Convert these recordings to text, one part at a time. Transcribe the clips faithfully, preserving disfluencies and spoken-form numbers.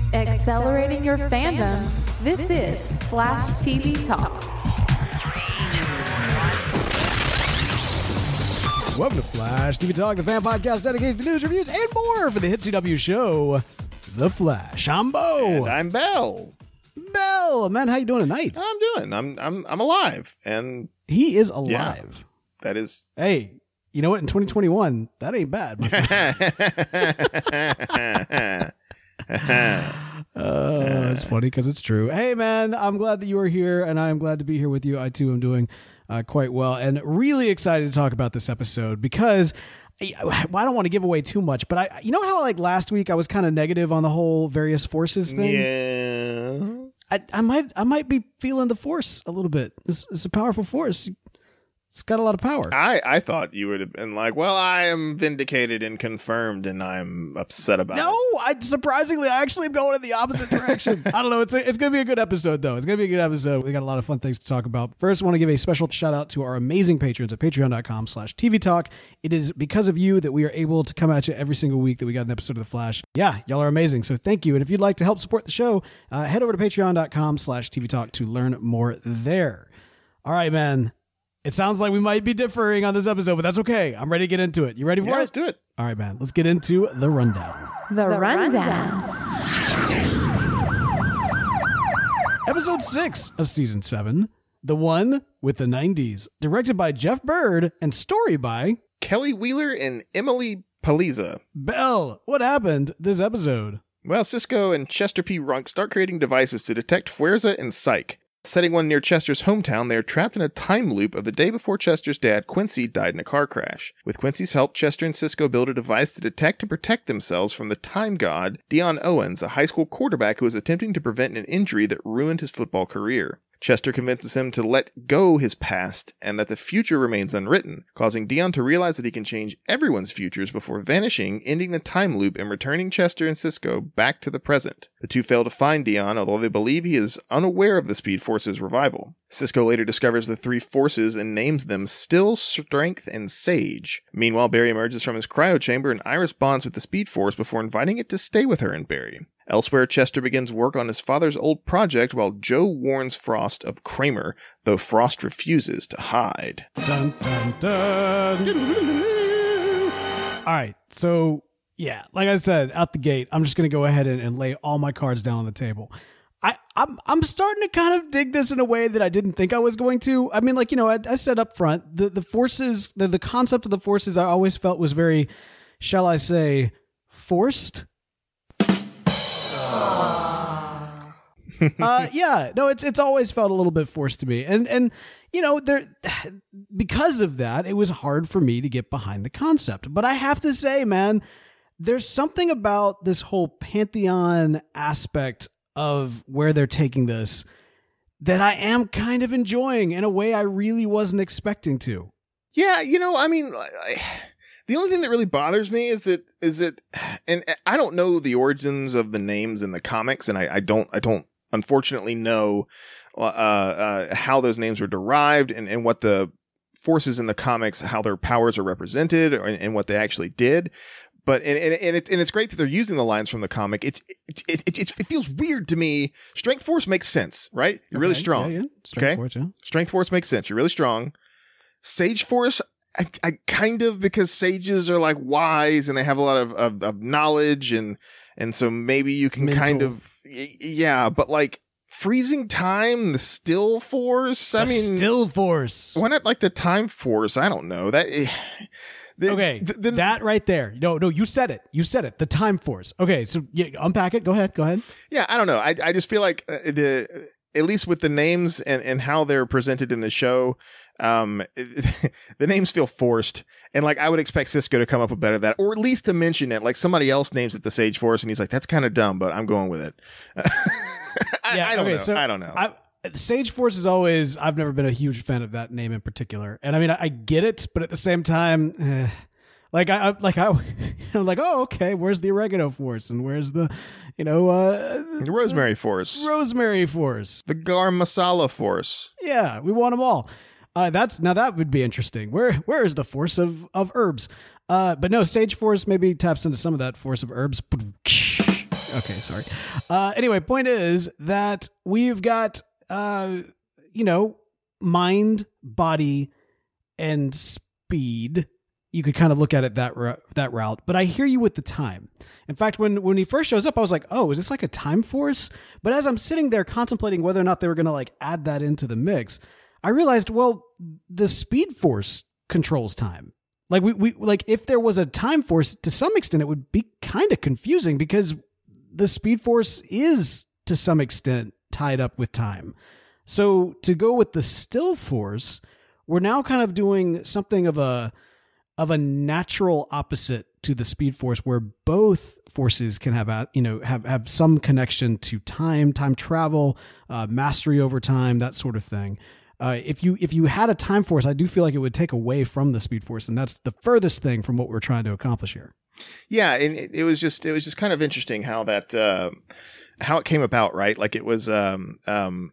Accelerating your fandom, this is Flash T V Talk. Welcome to Flash T V Talk, the fan podcast dedicated to news, reviews, and more for the hit C W show, The Flash. I'm Bo. And I'm Bell. Bell, man, how you doing tonight? I'm doing. I'm I'm I'm alive, and he is alive. Yeah, that is. Hey, you know what? In twenty twenty-one, that ain't bad. My friend. uh, it's funny because it's true. Hey, man, I'm glad that you are here, and I'm glad to be here with you. I too am doing uh, quite well, and really excited to talk about this episode because I, I don't want to give away too much, but I, you know how like last week I was kind of negative on the whole various forces thing. Yes. I, I might, I might be feeling the force a little bit. It's, it's a powerful force. It's got a lot of power. I, I thought you would have been like, well, I am vindicated and confirmed, and I'm upset about no, it. No, I surprisingly, I actually am going in the opposite direction. I don't know. It's a, it's going to be a good episode, though. It's going to be a good episode. We got a lot of fun things to talk about. First, I want to give a special shout out to our amazing patrons at patreon.com slash TV Talk. It is because of you that we are able to come at you every single week that we got an episode of The Flash. Yeah, y'all are amazing. So thank you. And if you'd like to help support the show, uh, head over to patreon.com slash TV Talk to learn more there. All right, man. It sounds like we might be differing on this episode, but that's okay. I'm ready to get into it. You ready for yeah, it? Let's do it. All right, man. Let's get into the rundown. The, the rundown. Episode six of season seven, the one with the nineties, directed by Jeff Bird and story by Kelly Wheeler and Emily Paliza. Bell, what happened this episode? Well, Cisco and Chester P. Runk start creating devices to detect Fuerza and Psyche. Setting one near Chester's hometown, they are trapped in a time loop of the day before Chester's dad, Quincy, died in a car crash. With Quincy's help, Chester and Cisco build a device to detect and protect themselves from the time god, Dion Owens, a high school quarterback who was attempting to prevent an injury that ruined his football career. Chester convinces him to let go his past and that the future remains unwritten, causing Dion to realize that he can change everyone's futures before vanishing, ending the time loop and returning Chester and Cisco back to the present. The two fail to find Dion, although they believe he is unaware of the Speed Force's revival. Cisco later discovers the three forces and names them Still, Strength, and Sage. Meanwhile, Barry emerges from his cryo chamber and Iris bonds with the Speed Force before inviting it to stay with her and Barry. Elsewhere, Chester begins work on his father's old project while Joe warns Frost of Kramer, though Frost refuses to hide. Dun, dun, dun. All right, so yeah, like I said, out the gate, I'm just going to go ahead and, and lay all my cards down on the table. I, I'm I'm starting to kind of dig this in a way that I didn't think I was going to. I mean, like, you know, I, I said up front, the, the forces, the, the concept of the forces I always felt was very, shall I say, forced. uh, yeah, no, it's it's always felt a little bit forced to me, and and you know there because of that, it was hard for me to get behind the concept. But I have to say, man, there's something about this whole pantheon aspect of where they're taking this that I am kind of enjoying in a way I really wasn't expecting to. Yeah, you know, I mean, I, the only thing that really bothers me is that is that, and I don't know the origins of the names in the comics, and I, I don't I don't. unfortunately know uh, uh, how those names were derived and, and what the forces in the comics, how their powers are represented or, and what they actually did. But and, and, and, it's, and it's great that they're using the lines from the comic. It, it, it, it, it, it feels weird to me. Strength Force makes sense, right? You're okay, really strong. Yeah, yeah. Strength okay? Force, yeah. Strength Force makes sense. You're really strong. Sage Force, I, I kind of, because sages are like wise and they have a lot of, of, of knowledge and and so maybe you can Mental. kind of yeah, but like freezing time, the Still Force. The I mean, Still Force. Why not like the Time Force? I don't know that. The, okay, the, the, that right there. No, no, you said it. You said it. The Time Force. Okay, so yeah, unpack it. Go ahead. Go ahead. Yeah, I don't know. I I just feel like uh, the at least with the names and and how they're presented in the show, um, it, the names feel forced. And like, I would expect Cisco to come up with better than that, or at least to mention it. Like somebody else names it the Sage Force, and he's like, "That's kind of dumb," but I'm going with it. I, yeah, I don't okay, know. So I don't know. I, Sage Force is always. I've never been a huge fan of that name in particular, and I mean, I, I get it, but at the same time, eh, like I, I like I, I'm like, oh, okay, where's the Oregano Force, and where's the, you know, uh, the Rosemary Force, Rosemary Force, the Garam Masala Force. Yeah, we want them all. Uh, that's now that would be interesting. Where where is the force of of herbs? Uh, but no, Sage Force maybe taps into some of that force of herbs. Okay, sorry. Uh, anyway, point is that we've got, uh, you know, mind, body, and speed. You could kind of look at it that that route, but I hear you with the time. In fact, when when he first shows up, I was like, "Oh, is this like a time force?" But as I'm sitting there contemplating whether or not they were going to like add that into the mix, I realized, well, the speed force controls time. Like we we like if there was a time force, to some extent, it would be kind of confusing because the speed force is to some extent tied up with time. So to go with the still force, we're now kind of doing something of a of a natural opposite to the speed force, where both forces can have, you know, have, have some connection to time, time travel, uh, mastery over time, that sort of thing. Uh, if you if you had a time force, I do feel like it would take away from the speed force, and that's the furthest thing from what we're trying to accomplish here. Yeah, and it, it was just it was just kind of interesting how that uh, how it came about, right? Like it was. Um, um,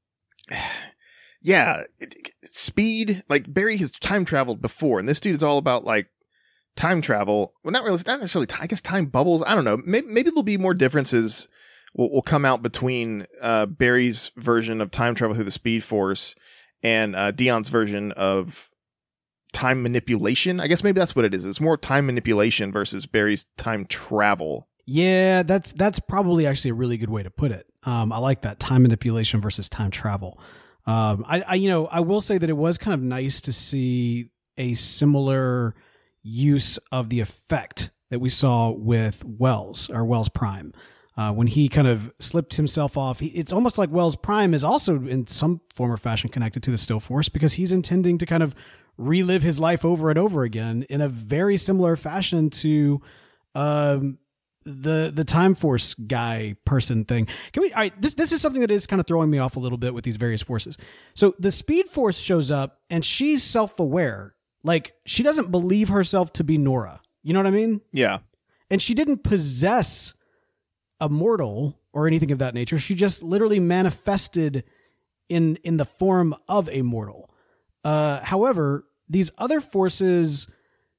Yeah, it, it, speed, like Barry has time traveled before, and this dude is all about like time travel. Well, not really, not necessarily, I guess time bubbles. I don't know. Maybe, maybe there'll be more differences will, will come out between uh, Barry's version of time travel through the Speed Force and uh, Dion's version of time manipulation. I guess maybe that's what it is. It's more time manipulation versus Barry's time travel. Yeah, that's that's probably actually a really good way to put it. Um, I like that, time manipulation versus time travel. Um, I, I, you know, I will say that it was kind of nice to see a similar use of the effect that we saw with Wells or Wells Prime. Uh, when he kind of slipped himself off, he, it's almost like Wells Prime is also in some form or fashion connected to the Still Force, because he's intending to kind of relive his life over and over again in a very similar fashion to, um, the the Time Force guy person thing. Can we, all right, this this is something that is kind of throwing me off a little bit with these various forces. So the Speed Force shows up and she's self-aware. Like, she doesn't believe herself to be Nora. You know what I mean? Yeah. And she didn't possess a mortal or anything of that nature. She just literally manifested in in the form of a mortal. Uh, however, these other forces,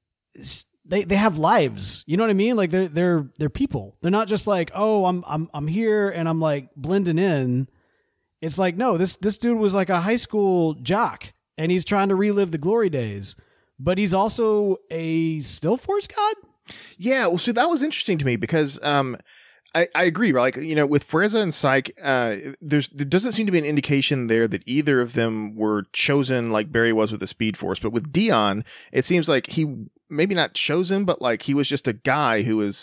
They they have lives, you know what I mean? Like they're they're they're people. They're not just like, oh, I'm I'm I'm here and I'm like blending in. It's like, no, this this dude was like a high school jock and he's trying to relive the glory days, but he's also a Still Force god. Yeah, well, so that was interesting to me because um, I I agree. Like, you know, with Frezza and Psyche, uh, there's there doesn't seem to be an indication there that either of them were chosen like Barry was with the Speed Force, but with Dion, it seems like he. Maybe not chosen, but like he was just a guy who was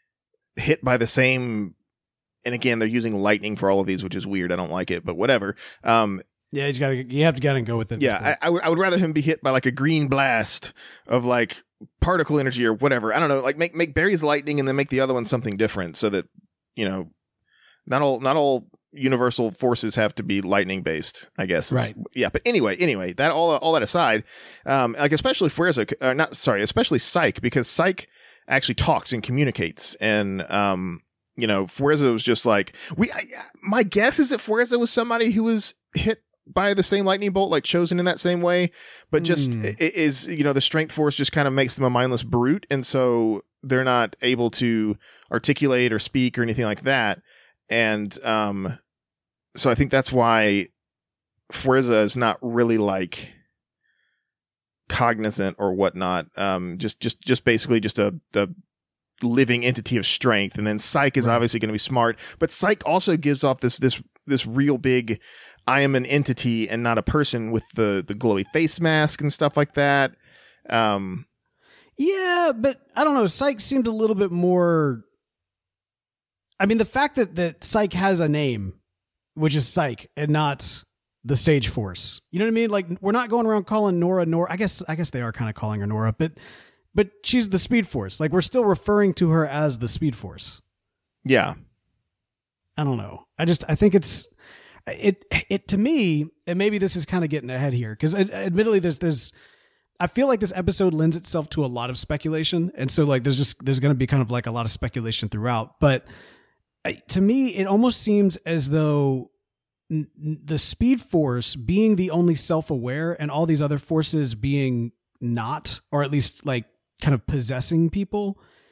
hit by the same. And again, they're using lightning for all of these, which is weird. I don't like it, but whatever. Um, yeah, you gotta, you have to gotta go with it. Yeah, I, I would, I would rather him be hit by like a green blast of like particle energy or whatever. I don't know, like make make Barry's lightning and then make the other one something different, so that, you know, not all not all universal forces have to be lightning based, I guess. Right. Yeah. But anyway, anyway, that all, all that aside, um, like especially Frezza, uh, not sorry, especially Psyche, because Psyche actually talks and communicates. And, um, you know, Frezza was just like, we, I, my guess is that Frezza was somebody who was hit by the same lightning bolt, like chosen in that same way, but just mm. it is, you know, the strength force just kind of makes them a mindless brute. And so they're not able to articulate or speak or anything like that. And um, so I think that's why Frezza is not really like cognizant or whatnot. Um, just, just, just basically just a, a living entity of strength. And then Psyche is right. obviously going to be smart, but Psyche also gives off this, this, this real big, I am an entity and not a person, with the, the glowy face mask and stuff like that. Um, yeah, but I don't know. Psyche seemed a little bit more. I mean, the fact that, that Psyche has a name, which is Psyche, and not the Stage Force. You know what I mean? Like, we're not going around calling Nora Nora. I guess I guess they are kind of calling her Nora, but but she's the Speed Force. Like, we're still referring to her as the Speed Force. Yeah. I don't know. I just I think it's it it to me, and maybe this is kind of getting ahead here, because admittedly, there's there's. I feel like this episode lends itself to a lot of speculation, and so like there's just there's going to be kind of like a lot of speculation throughout, but. To me, it almost seems as though n- the Speed Force being the only self-aware and all these other forces being not, or at least like kind of possessing people,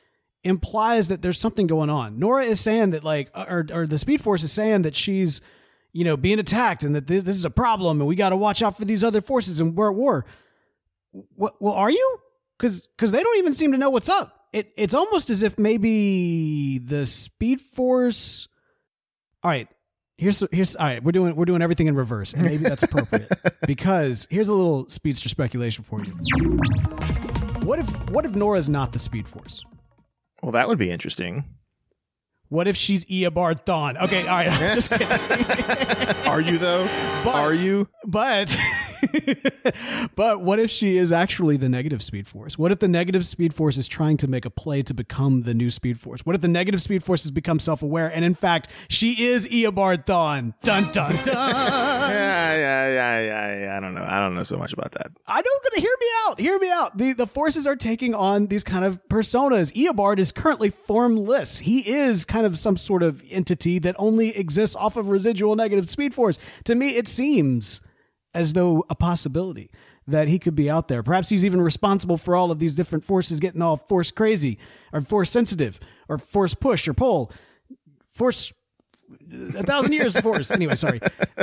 implies that there's something going on. Nora is saying that like, or, or the Speed Force is saying that she's, you know, being attacked and that this, this is a problem and we got to watch out for these other forces and we're at war. What, well, are you? Cause, cause they don't even seem to know what's up. It, it's almost as if maybe the Speed Force. All right, here's, here's, all right, we're doing, we're doing everything in reverse and maybe that's appropriate because here's a little speedster speculation for you. What if, what if Nora's not the Speed Force? Well, that would be interesting. What if she's Eobard Thawne? Okay, all right, I'm just kidding. Are you though? But, Are you? But, but what if she is actually the negative Speed Force? What if the negative Speed Force is trying to make a play to become the new Speed Force? What if the negative Speed Force has become self-aware and in fact she is Eobard Thawne? Dun dun dun. yeah, yeah, yeah, yeah, yeah. I don't know. I don't know so much about that. I don't gonna hear me out. Hear me out. The the forces are taking on these kind of personas. Eobard is currently formless. He is kind of some sort of entity that only exists off of residual negative Speed Force. To me, it seems as though a possibility that he could be out there. Perhaps he's even responsible for all of these different forces getting all force crazy or force sensitive or force push or pull. Force a thousand years of force. Anyway, sorry.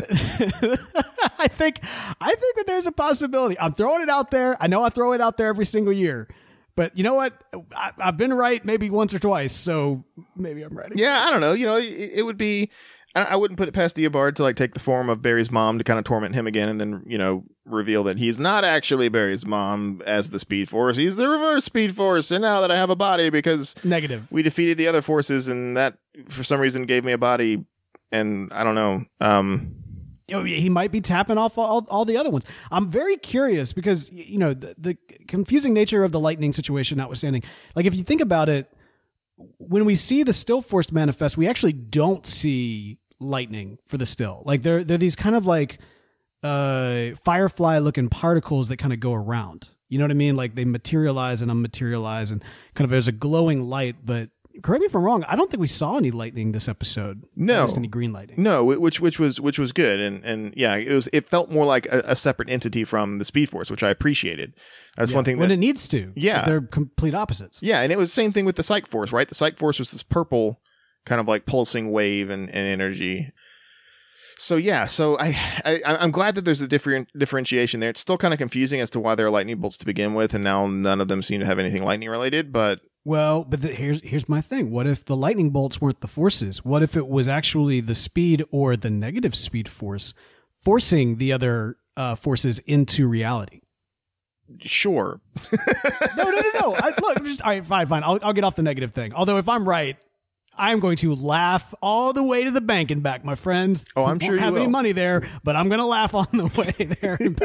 I think I think that there's a possibility. I'm throwing it out there. I know I throw it out there every single year. But you know what? I, I've been right maybe once or twice, so maybe I'm right. Yeah, I don't know. You know, it, it would be. I wouldn't put it past Eobard to like take the form of Barry's mom to kind of torment him again and then, you know, reveal that he's not actually Barry's mom as the Speed Force. He's the reverse Speed Force. And now that I have a body because negative, we defeated the other forces and that for some reason gave me a body. And I don't know. Um, he might be tapping off all, all the other ones. I'm very curious because, you know, the, the confusing nature of the lightning situation notwithstanding, like if you think about it, when we see the Still Force manifest, we actually don't see lightning for the still. Like they're they're these kind of like uh firefly looking particles that kind of go around. You know what I mean? Like they materialize and unmaterialize and kind of there's a glowing light. But correct me if I'm wrong, I don't think we saw any lightning this episode. No, at least any green lightning. No, which which was which was good and and yeah, it was it felt more like a, a separate entity from the Speed Force, which I appreciated. That's yeah, one thing when that it needs to. Yeah, they're complete opposites. Yeah, and it was the same thing with the Psych Force, right? The Psych Force was this purple kind of like pulsing wave and, and energy. So yeah, so I, I I'm glad that there's a different differentiation there. It's still kind of confusing as to why there are lightning bolts to begin with, and now none of them seem to have anything lightning related. But well, but the, here's here's my thing. What if the lightning bolts weren't the forces? What if it was actually the speed or the negative Speed Force forcing the other uh, forces into reality? Sure. no, no, no, no. I, look, I'm just, all right, fine, fine. I'll I'll get off the negative thing. Although if I'm right, I'm going to laugh all the way to the bank and back, my friends. Oh, I'm sure you won't have will. any money there, but I'm going to laugh on the way there and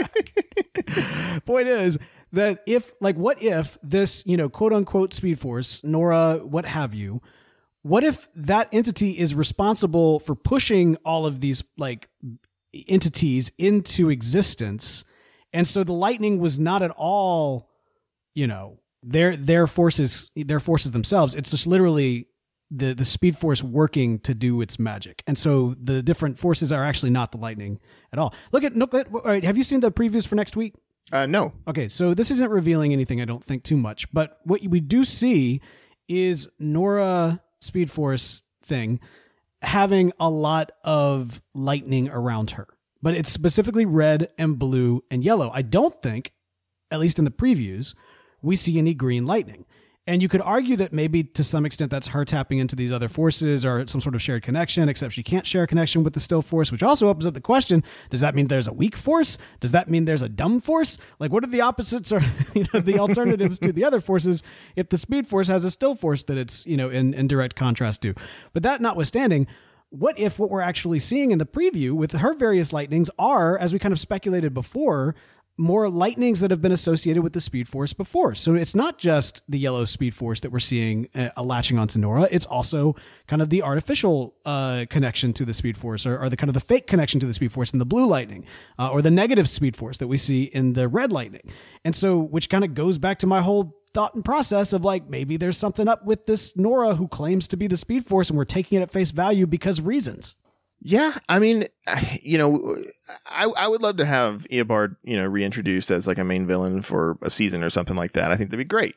back. Point is that if, like, what if this, you know, quote unquote Speed Force, Nora, what have you, what if that entity is responsible for pushing all of these, like, entities into existence? And so the lightning was not at all, you know, their, their forces, their forces themselves. It's just literally the the Speed Force working to do its magic. And so the different forces are actually not the lightning at all. Look at, look at all right, have you seen the previews for next week? Uh, no. Okay, so this isn't revealing anything, I don't think, too much. But what we do see is Nora Speed Force thing having a lot of lightning around her. But it's specifically red and blue and yellow. I don't think, at least in the previews, we see any green lightning. And you could argue that maybe to some extent that's her tapping into these other forces or some sort of shared connection, except she can't share a connection with the Still Force, which also opens up the question, does that mean there's a weak force? Does that mean there's a dumb force? Like, what are the opposites or, you know, the alternatives to the other forces if the Speed Force has a Still Force that it's, you know, in, in direct contrast to? But that notwithstanding, what if what we're actually seeing in the preview with her various lightnings are, as we kind of speculated before, more lightnings that have been associated with the Speed Force before. So it's not just the yellow Speed Force that we're seeing uh, latching onto Nora. It's also kind of the artificial uh, connection to the Speed Force or, or the kind of the fake connection to the Speed Force in the blue lightning uh, or the negative Speed Force that we see in the red lightning. And so, which kind of goes back to my whole thought and process of like, maybe there's something up with this Nora who claims to be the Speed Force and we're taking it at face value because reasons. Yeah, I mean, you know, I I would love to have Eobard, you know, reintroduced as like a main villain for a season or something like that. I think that'd be great.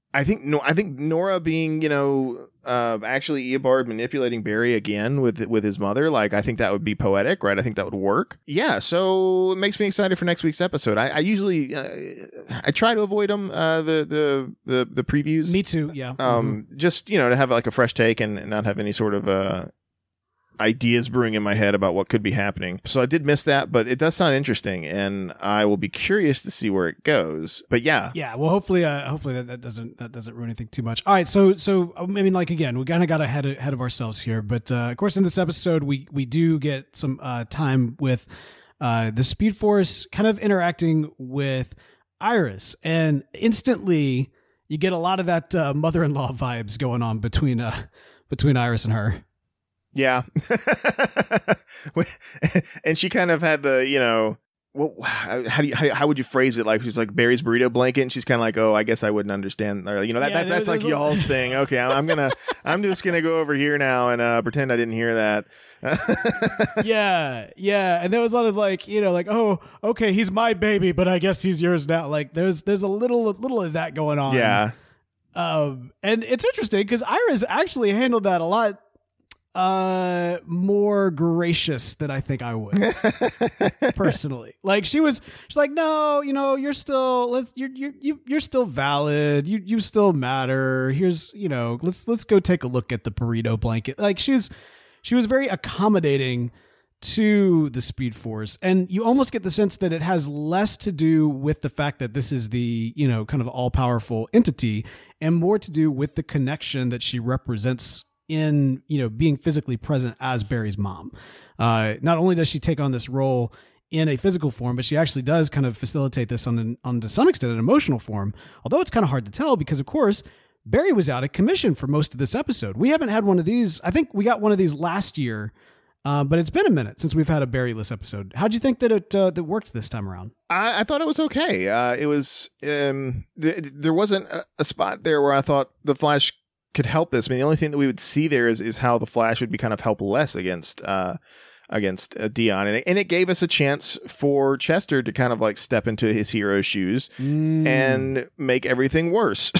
I think no, I think Nora being, you know, uh, actually Eobard manipulating Barry again with with his mother, like I think that would be poetic, right? I think that would work. Yeah, so it makes me excited for next week's episode. I, I usually uh, I try to avoid them, uh, the the the the previews. Me too. Yeah. Um, mm-hmm. Just you know to have like a fresh take and, and not have any sort of uh. ideas brewing in my head about what could be happening. So I did miss that, but it does sound interesting, and I will be curious to see where it goes. But yeah, yeah. Well, hopefully, uh, hopefully that, that doesn't that doesn't ruin anything too much. All right, so so I mean, like again, we kind of got ahead of, ahead of ourselves here, but uh, of course, in this episode, we we do get some uh, time with uh, the Speed Force kind of interacting with Iris, and instantly you get a lot of that uh, mother-in-law vibes going on between uh, between Iris and her. Yeah. And she kind of had the, you know, well, how do you, how, how would you phrase it? Like, she's like Barry's burrito blanket, and she's kind of like, oh, I guess I wouldn't understand. Or, you know, that, yeah, that's, that's like a... y'all's thing. Okay. I'm, I'm going to, I'm just going to go over here now and uh, pretend I didn't hear that. yeah. Yeah. And there was a lot of like, you know, like, oh, okay, he's my baby, but I guess he's yours now. Like there's, there's a little, a little of that going on. Yeah. Um, and it's interesting because Iris actually handled that a lot uh more gracious than I think I would personally. Like she was she's like, no, you know, you're still let's you're you're you you're still valid, you you still matter, here's, you know, let's let's go take a look at the burrito blanket. Like she was she was very accommodating to the Speed Force, and you almost get the sense that it has less to do with the fact that this is the, you know, kind of all-powerful entity and more to do with the connection that she represents in, you know, being physically present as Barry's mom. Uh, not only does she take on this role in a physical form, but she actually does kind of facilitate this on, an, on to some extent, an emotional form. Although it's kind of hard to tell because, of course, Barry was out of commission for most of this episode. We haven't had one of these. I think we got one of these last year, uh, but it's been a minute since we've had a Barry-less episode. How'd you think that it uh, that worked this time around? I, I thought it was okay. Uh, it was um, th- there wasn't a, a spot there where I thought the Flash could help this. I mean, the only thing that we would see there is, is how the Flash would be kind of helpless against uh, against uh, Dion, and it, and it gave us a chance for Chester to kind of like step into his hero's shoes mm. and make everything worse.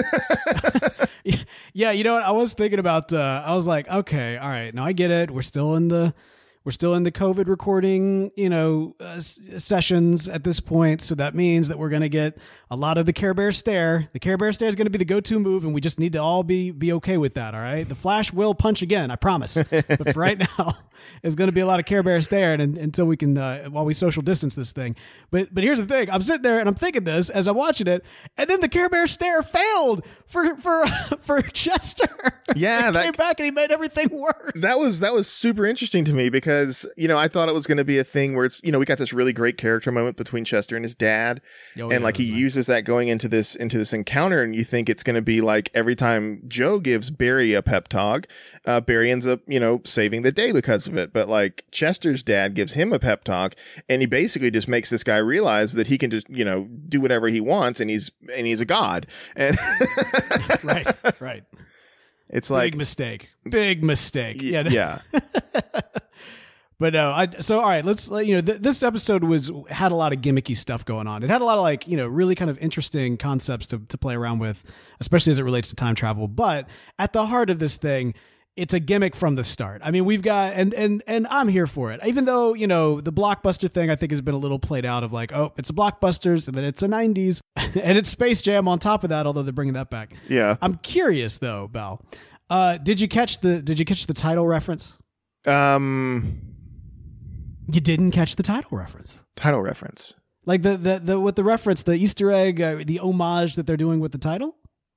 Yeah, you know what? I was thinking about. Uh, I was like, okay, all right, now I get it. We're still in the. We're still in the COVID recording, you know, uh, sessions at this point. So that means that we're going to get a lot of the Care Bear stare. The Care Bear stare is going to be the go-to move, and we just need to all be be okay with that, all right? The Flash will punch again, I promise. But for right now, it's going to be a lot of Care Bear stare and, and, until we can, uh, while we social distance this thing. But but here's the thing. I'm sitting there, and I'm thinking this as I'm watching it, and then the Care Bear stare failed for for for Chester. Yeah, he that came back, and he made everything worse. That was, that was super interesting to me because Because, you know, I thought it was going to be a thing where it's, you know, we got this really great character moment between Chester and his dad. Oh, and yeah, like he nice. uses that going into this, into this encounter. And you think it's going to be like every time Joe gives Barry a pep talk, uh, Barry ends up, you know, saving the day because of it. But like Chester's dad gives him a pep talk, and he basically just makes this guy realize that he can just, you know, do whatever he wants. And he's, and he's a god. And right, right. It's like big mistake, big mistake. Y- yeah. yeah. But no, I, so all right, let's, you know, th- this episode was, had a lot of gimmicky stuff going on. It had a lot of like, you know, really kind of interesting concepts to, to play around with, especially as it relates to time travel. But at the heart of this thing, it's a gimmick from the start. I mean, we've got, and, and, and I'm here for it. Even though, you know, the blockbuster thing I think has been a little played out of like, oh, it's a blockbusters and then it's a nineties and it's Space Jam on top of that, although they're bringing that back. Yeah. I'm curious though, Bal. Uh, did you catch the, did you catch the title reference? Um, You didn't catch the title reference. Title reference. Like the, the, the with the reference, the Easter egg, uh, the homage that they're doing with the title?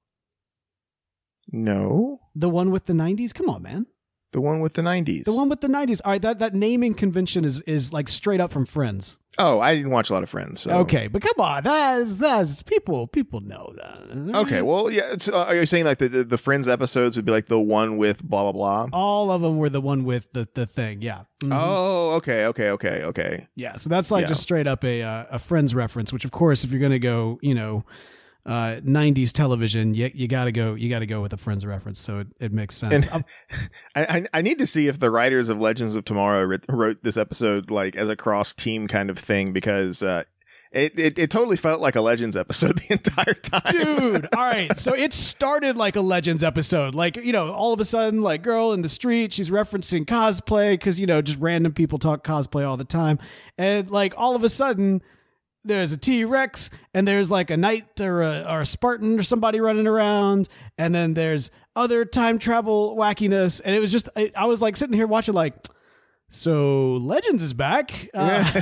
No. The one with the nineties? Come on, man. The one with the nineties. The one with the nineties. All right, that, that naming convention is is like straight up from Friends. Oh, I didn't watch a lot of Friends. So. Okay, but come on, that's that's people people know that. Okay, well, yeah. It's, uh, are you saying like the, the the Friends episodes would be like the one with blah blah blah? All of them were the one with the the thing. Yeah. Mm-hmm. Oh, okay, okay, okay, okay. Yeah, so that's like yeah. just straight up a uh, a Friends reference. Which, of course, if you're gonna go, you know, uh, nineties television, you you gotta go you gotta go with a Friends reference. So it, it makes sense. And I I need to see if the writers of Legends of Tomorrow wrote, wrote this episode like as a cross team kind of thing, because uh, It, it it totally felt like a Legends episode the entire time. Dude, all right. So it started like a Legends episode. Like, you know, all of a sudden, like, girl in the street, she's referencing cosplay because, you know, just random people talk cosplay all the time. And, like, all of a sudden, there's a T-Rex and there's, like, a knight or a, or a Spartan or somebody running around. And then there's other time travel wackiness. And it was just, I, I was, like, sitting here watching, like, so Legends is back. Uh,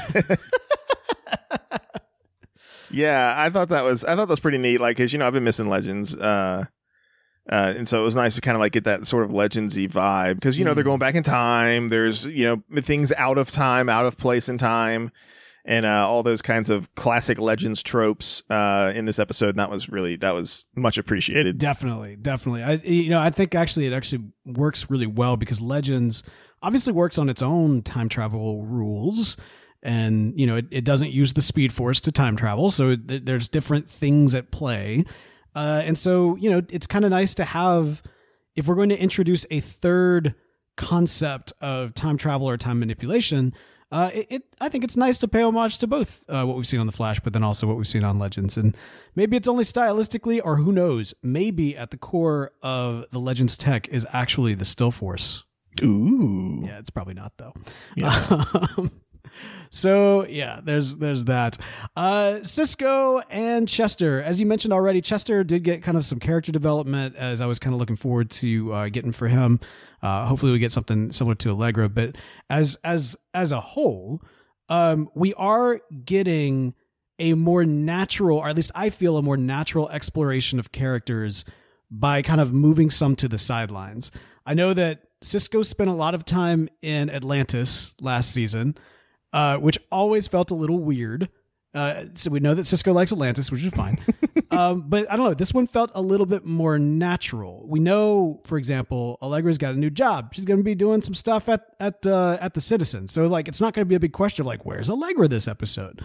Yeah, I thought that was I thought that was pretty neat. Like, cause you know I've been missing Legends, uh, uh, and so it was nice to kind of like get that sort of Legendsy vibe. Because you know they're going back in time. There's you know things out of time, out of place in time, and uh, all those kinds of classic Legends tropes uh, in this episode. And that was really that was much appreciated. Definitely, definitely. I you know I think actually it actually works really well because Legends obviously works on its own time travel rules. And, you know, it, it doesn't use the Speed Force to time travel. So th- there's different things at play. Uh, and so, you know, it's kind of nice to have, if we're going to introduce a third concept of time travel or time manipulation, uh, it, it I think it's nice to pay homage to both uh, what we've seen on The Flash, but then also what we've seen on Legends. And maybe it's only stylistically, or who knows, maybe at the core of the Legends tech is actually the Still Force. Ooh. Yeah, it's probably not, though. Yeah. Um, So yeah, there's there's that. Uh, Cisco and Chester, as you mentioned already, Chester did get kind of some character development as I was kind of looking forward to uh, getting for him. Uh, hopefully we get something similar to Allegra, but as as as a whole, um, we are getting a more natural, or at least I feel a more natural exploration of characters by kind of moving some to the sidelines. I know that Cisco spent a lot of time in Atlantis last season. Uh, which always felt a little weird. Uh, so we know that Cisco likes Atlantis, which is fine. um, but I don't know. This one felt a little bit more natural. We know, for example, Allegra's got a new job. She's going to be doing some stuff at at uh, at the Citizen. So like, it's not going to be a big question of like, where's Allegra this episode?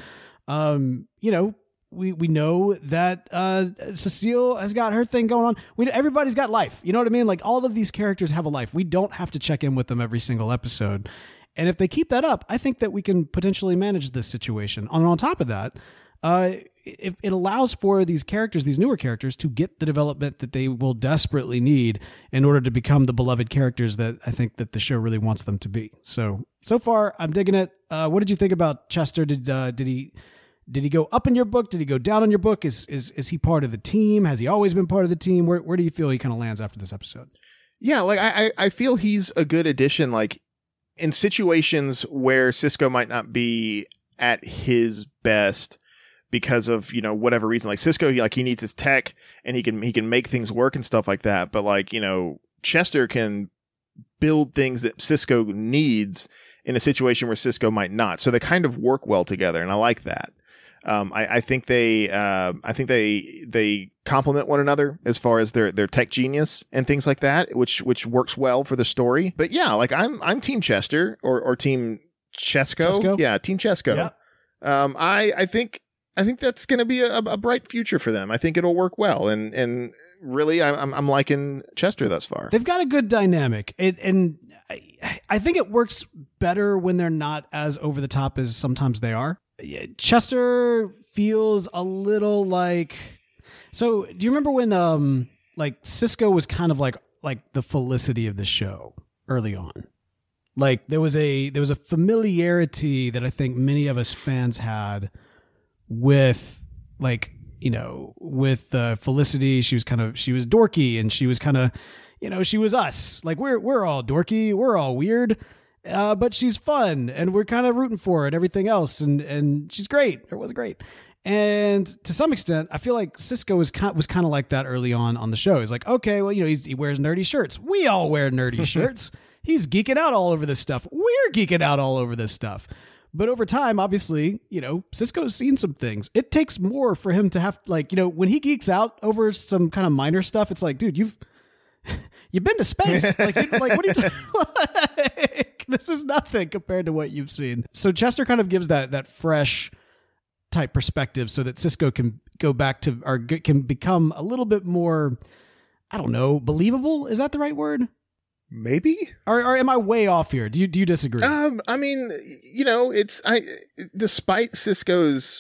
Um, you know, we we know that uh, Cecile has got her thing going on. We everybody's got life. You know what I mean? Like all of these characters have a life. We don't have to check in with them every single episode. And if they keep that up, I think that we can potentially manage this situation. And on top of that, uh, it, it allows for these characters, these newer characters, to get the development that they will desperately need in order to become the beloved characters that I think that the show really wants them to be. So, so far, I'm digging it. Uh, what did you think about Chester? Did uh, did he did he go up in your book? Did he go down in your book? Is is is he part of the team? Has he always been part of the team? Where where do you feel he kind of lands after this episode? Yeah, like I I feel he's a good addition. Like. In situations where Cisco might not be at his best because of, you know, whatever reason, like Cisco, he, like he needs his tech and he can, he can make things work and stuff like that. But like, you know, Chester can build things that Cisco needs in a situation where Cisco might not. So they kind of work well together. And I like that. Um, I, I think they, uh, I think they, they complement one another as far as their, their tech genius and things like that, which, which works well for the story. But yeah, like I'm, I'm Team Chester or, or Team Chesco. Chesco? Yeah. Team Chesco. Yeah. Um, I, I think, I think that's going to be a, a bright future for them. I think it'll work well. And, and really, I'm, I'm liking Chester thus far. They've got a good dynamic. It, and I, I think it works better when they're not as over the top as sometimes they are. Chester feels a little like, so do you remember when um like Cisco was kind of like like the Felicity of the show early on? Like there was a there was a familiarity that I think many of us fans had with, like, you know, with uh, Felicity. She was kind of she was dorky and she was kind of, you know, she was us. Like we're we're all dorky, we're all weird. Uh, but she's fun, and we're kind of rooting for her and everything else, and, and she's great, or was great. And to some extent, I feel like Cisco was kind, was kind of like that early on on the show. He's like, okay, well, you know, he's, he wears nerdy shirts. We all wear nerdy shirts. He's geeking out all over this stuff. We're geeking out all over this stuff. But over time, obviously, you know, Cisco's seen some things. It takes more for him to have, like, you know, when he geeks out over some kind of minor stuff, it's like, dude, you've you've been to space. Like, you, like what are you doing? Like, this is nothing compared to what you've seen. So Chester kind of gives that that fresh type perspective so that Cisco can go back to, or can become a little bit more, I don't know, believable. Is that the right word? Maybe. Or, or am I way off here? Do you do you disagree? Um, I mean, you know, it's I. Despite Cisco's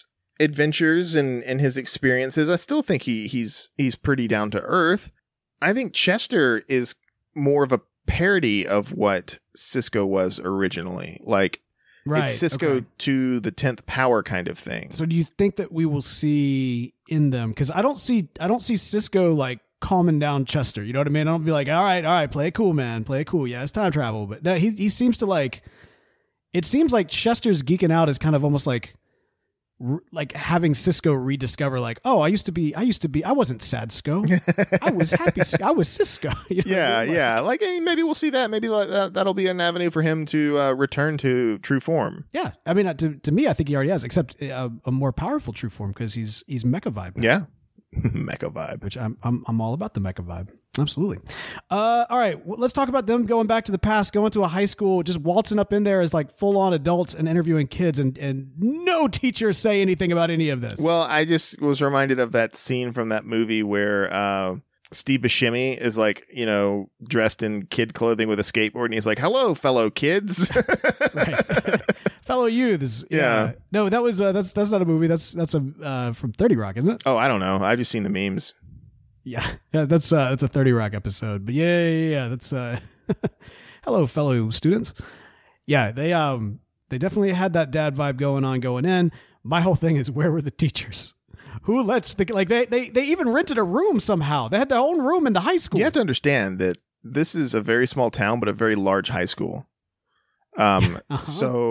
adventures and, and his experiences, I still think he he's he's pretty down to earth. I think Chester is more of a parody of what Sisko was originally. Like, Right. it's Sisko okay. to the tenth power kind of thing. So do you think that we will see in them? Because I don't see I don't see Sisko like calming down Chester. You know what I mean? I don't be like, all right, all right, play it cool, man, play it cool. Yeah, it's time travel. But no, he he seems to like. It seems like Chester's geeking out is kind of almost like. Like having Sisko rediscover, like, oh, I used to be, I used to be, I wasn't Sadsko, I was happy, I was Sisko. You know yeah, what I mean? Like, yeah. Like, hey, maybe we'll see that. Maybe that, that'll be an avenue for him to uh, return to true form. yeah. I mean, to to me, I think he already has, except a, a more powerful true form because he's he's mecha vibe. now, Yeah. Mecha vibe. which I'm I'm I'm all about the mecha vibe. Absolutely. Uh, all right, well, let's talk about them going back to the past, going to a high school, just waltzing up in there as like full on adults and interviewing kids, and and no teachers say anything about any of this. Well, I just was reminded of that scene from that movie where uh, Steve Buscemi is like, you know, dressed in kid clothing with a skateboard, and he's like, "Hello, fellow kids." Right. Fellow youths. Yeah. Yeah. No, that was uh, that's that's not a movie. That's that's a uh, from thirty Rock, isn't it? Oh, I don't know. I've just seen the memes. Yeah. Yeah, that's uh that's a thirty Rock episode. But yeah, yeah, yeah, that's uh hello, fellow students. Yeah, they um they definitely had that dad vibe going on going in. My whole thing is, where were the teachers? Who lets the like they they they even rented a room somehow. They had their own room in the high school. You have to understand that this is a very small town, but a very large high school. Um, Uh-huh.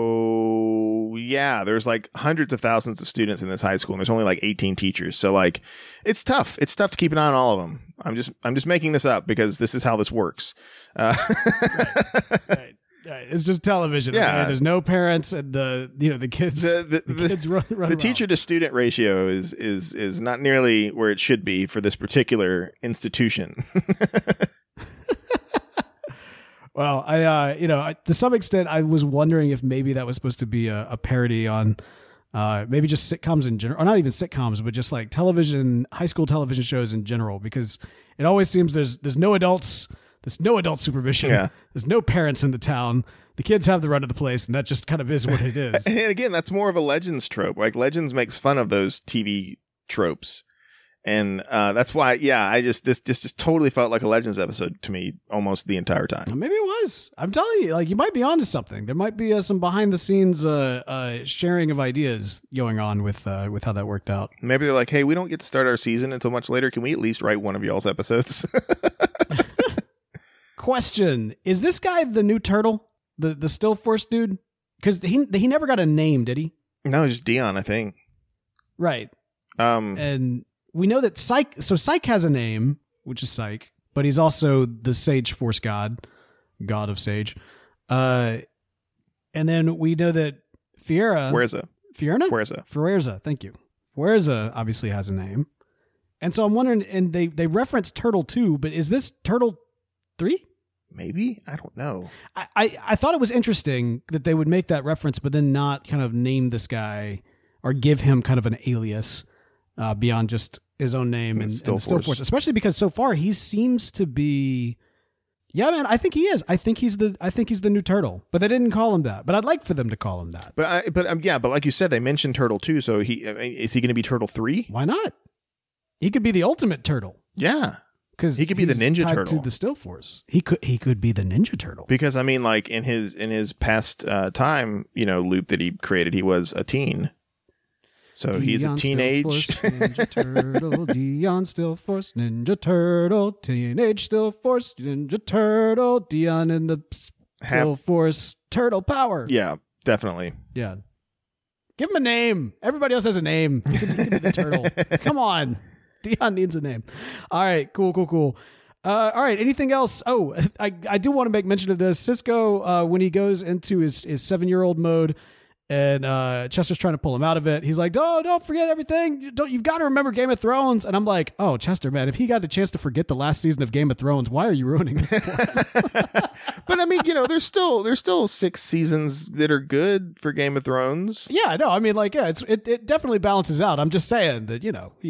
so yeah, there's like hundreds of thousands of students in this high school, and there's only like eighteen teachers. So like, it's tough. It's tough to keep an eye on all of them. I'm just, I'm just making this up because this is how this works. Uh, Right. Right. It's just television. Yeah. Okay? There's no parents, and the you know the kids the the, the the, kids run, run the around. teacher to student ratio is is is not nearly where it should be for this particular institution. Well, I, uh, you know, I, to some extent, I was wondering if maybe that was supposed to be a, a parody on, uh, maybe just sitcoms in general, or not even sitcoms, but just like television, high school television shows in general, because it always seems there's there's no adults, there's no adult supervision, Yeah. there's no parents in the town. The kids have the run of the place, and that just kind of is what it is. And again, that's more of a Legends trope. Like Legends makes fun of those T V tropes. And uh, that's why, yeah, I just, this, this just totally felt like a Legends episode to me almost the entire time. Maybe it was. I'm telling you, like, you might be onto something. There might be uh, some behind the scenes uh, uh, sharing of ideas going on with uh, with how that worked out. Maybe they're like, hey, we don't get to start our season until much later. Can we at least write one of y'all's episodes? Question: is this guy the new turtle, the the Still Force dude? Because he he never got a name, did he? No, it's just Dion, I think. Right. Um, And we know that Psyche. So Psyche has a name, which is Psyche, but he's also the Sage Force God, God of Sage. Uh, and then we know that Fiera. Where's it? Fiona? Where's it? Fuerza, thank you. Fuerza obviously has a name. And so I'm wondering, and they, they reference Turtle two, but is this Turtle three? Maybe? I don't know. I, I, I thought it was interesting that they would make that reference, but then not kind of name this guy or give him kind of an alias uh, beyond just his own name and, and Still the Still Force. Force, especially because so far he seems to be. Yeah, man, I think he is. I think he's the I think he's the new turtle. But they didn't call him that. But I'd like for them to call him that. But I, but um, yeah, but like you said, they mentioned Turtle two, so he I mean, is he going to be Turtle three? Why not? He could be the ultimate turtle. Yeah, Because He could be the Ninja tied Turtle. to the Still Force. He could he could be the Ninja Turtle. because I mean, like in his in his past uh, time, you know, loop that he created, he was a teen. So he's a Dion Still teenage. Force, Ninja Turtle. Dion Still Force, Ninja Turtle. Teenage Still Force, Ninja Turtle. Dion in the Still Have- Force, Turtle Power. Yeah, definitely. Yeah. Give him a name. Everybody else has a name. He can, he can be the turtle. Come on. Dion needs a name. All right. Cool, cool, cool. Uh, all right. Anything else? Oh, I, I do want to make mention of this. Sisko, uh, when he goes into his, his seven-year-old mode and uh, Chester's trying to pull him out of it, he's like, oh, don't forget everything. Don't, you've got to remember Game of Thrones. And I'm like, oh, Chester, man, if he got a chance to forget the last season of Game of Thrones, why are you ruining it? But I mean, you know, there's still there's still six seasons that are good for Game of Thrones. Yeah, no, I mean, like, yeah, it's, it, it definitely balances out. I'm just saying that, you know, he,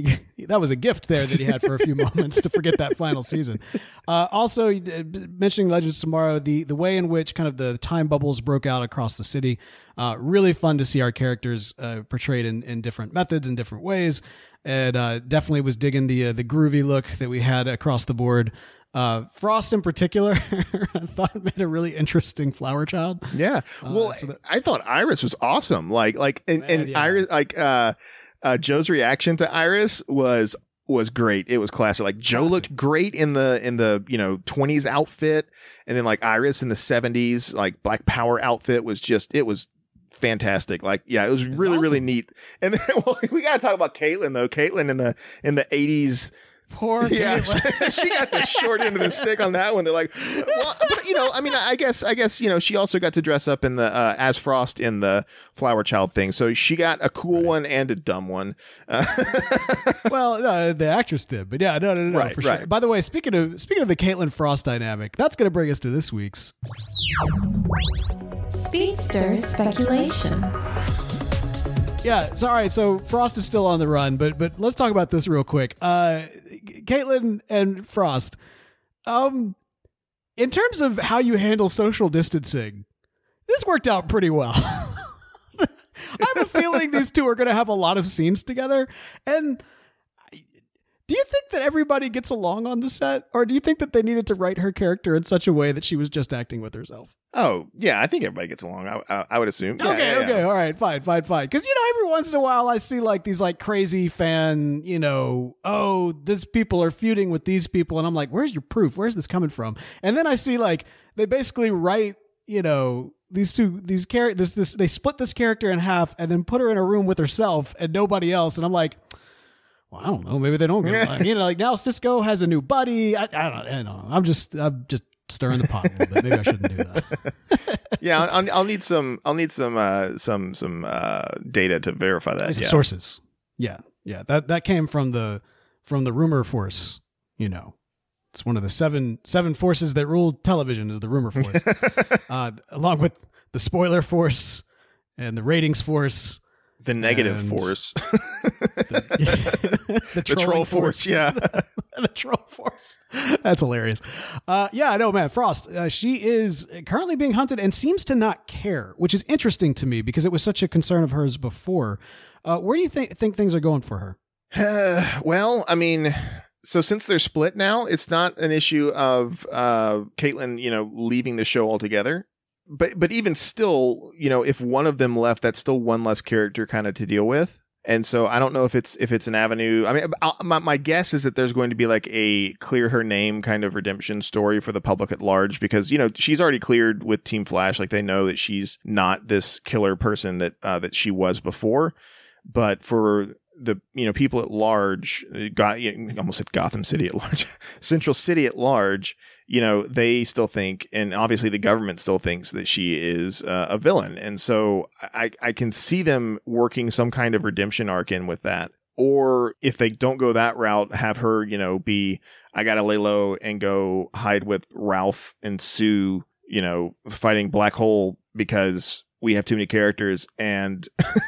that was a gift there that he had for a few moments to forget that final season. Uh, also, uh, mentioning Legends Tomorrow, the the way in which kind of the time bubbles broke out across the city, uh, really fun to see our characters uh, portrayed in, in different methods and different ways, and uh, definitely was digging the uh, the groovy look that we had across the board. Uh, Frost in particular, I thought made a really interesting flower child. Yeah. Well, uh, so that, I thought Iris was awesome. Like, like, and, man, and yeah. Iris, like, uh, uh, Joe's reaction to Iris was, was great. It was classic. Like Joe classic. Looked great in the, in the, you know, twenties outfit. And then like Iris in the seventies, like Black Power outfit was just, it was fantastic. Like, yeah, it was it's really, awesome. Really neat. And then, well, we got to talk about Caitlin though. Caitlin in the, in the eighties, Poor yeah, she got the short end of the stick on that one. They're like, well, but you know, I mean, I guess, I guess, you know, she also got to dress up in the uh, as Frost in the Flower Child thing, so she got a cool right. one and a dumb one. Uh, well, no, the actress did, but yeah, no, no, no, right, for right. sure. By the way, speaking of speaking of the Caitlin Frost dynamic, that's going to bring us to this week's Speedster Speculation. Yeah, so all right, so Frost is still on the run, but but let's talk about this real quick. Uh, Caitlin and Frost, um, in terms of how you handle social distancing, this worked out pretty well. I have a feeling these two are going to have a lot of scenes together, and do you think that everybody gets along on the set, or do you think that they needed to write her character in such a way that she was just acting with herself? Oh, yeah, I think everybody gets along. I, I, I would assume. Yeah, okay, yeah, okay, yeah. all right, fine, fine, fine. Because, you know, every once in a while I see like these like crazy fan, you know, oh, these people are feuding with these people. And I'm like, where's your proof? Where's this coming from? And then I see like they basically write, you know, these two, these characters, this, this, they split this character in half and then put her in a room with herself and nobody else. And I'm like, well, I don't know. Maybe they don't get along. You know, like now Cisco has a new buddy. I, I don't, I don't know. I'm just, I'm just stirring the pot a little bit. Maybe I shouldn't do that. yeah, I'll, I'll need some. I'll need some. Uh, some some uh, data to verify that. Some yeah. sources. Yeah, yeah. That that came from the from the rumor force. You know, it's one of the seven seven forces that rule television. Is the rumor force, uh, along with the spoiler force and the ratings force. The negative force. The, the, the troll force, force. Yeah. The troll force. That's hilarious. Uh, yeah, no, man, Frost, uh, she is currently being hunted and seems to not care, which is interesting to me because it was such a concern of hers before. Uh, where do you think, think things are going for her? Uh, well, I mean, so since they're split now, it's not an issue of uh, Caitlin, you know, leaving the show altogether. But but even still, you know, if one of them left, that's still one less character kind of to deal with. And so I don't know if it's if it's an avenue. I mean, I'll, my my guess is that there's going to be like a clear her name kind of redemption story for the public at large, because, you know, she's already cleared with Team Flash. Like they know that she's not this killer person that uh, that she was before. But for the, you know, people at large, got you know, almost said Gotham City at large, Central City at large, you know, they still think, and obviously the government still thinks that she is uh, a villain. And so I, I can see them working some kind of redemption arc in with that. Or if they don't go that route, have her, you know, be, I got to lay low and go hide with Ralph and Sue, you know, fighting Black Hole because we have too many characters and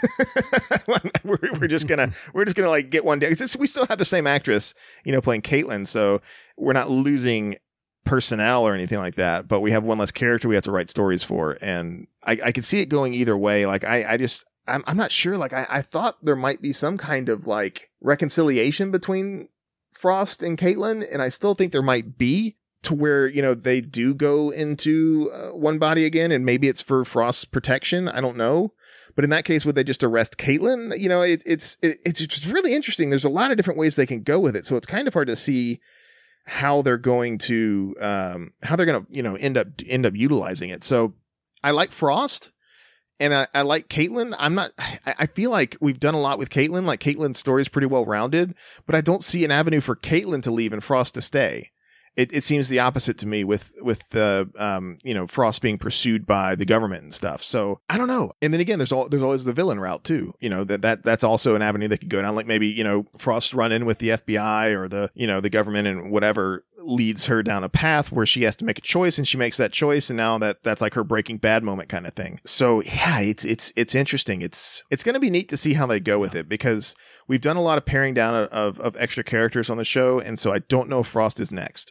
we're, we're just gonna we're just gonna like get one day. We still have the same actress, you know, playing Caitlin, so we're not losing personnel or anything like that. But we have one less character we have to write stories for, and I, I could see it going either way. Like I, I just I'm I'm not sure. Like I, I thought there might be some kind of like reconciliation between Frost and Caitlin, and I still think there might be. To where, you know, they do go into uh, one body again, and maybe it's for Frost's protection. I don't know. But in that case, would they just arrest Caitlin? You know, it, it's it, it's it's really interesting. There's a lot of different ways they can go with it. So it's kind of hard to see how they're going to um, how they're going to, you know, end up end up utilizing it. So I like Frost. And I, I like Caitlin. I'm not, I, I feel like we've done a lot with Caitlin. Like Caitlin's story is pretty well rounded, but I don't see an avenue for Caitlin to leave and Frost to stay. it, it seems the opposite to me with with the um you know Frost being pursued by the government and stuff. So I don't know. And then again, there's all there's always the villain route too. You know that that that's also an avenue they could go down. Like maybe you know Frost run in with the F B I or the you know the government and whatever leads her down a path where she has to make a choice, and she makes that choice, and now that that's like her Breaking Bad moment kind of thing. So yeah, it's it's it's interesting. It's it's going to be neat to see how they go with it, because we've done a lot of paring down of, of of extra characters on the show, and so I don't know if Frost is next.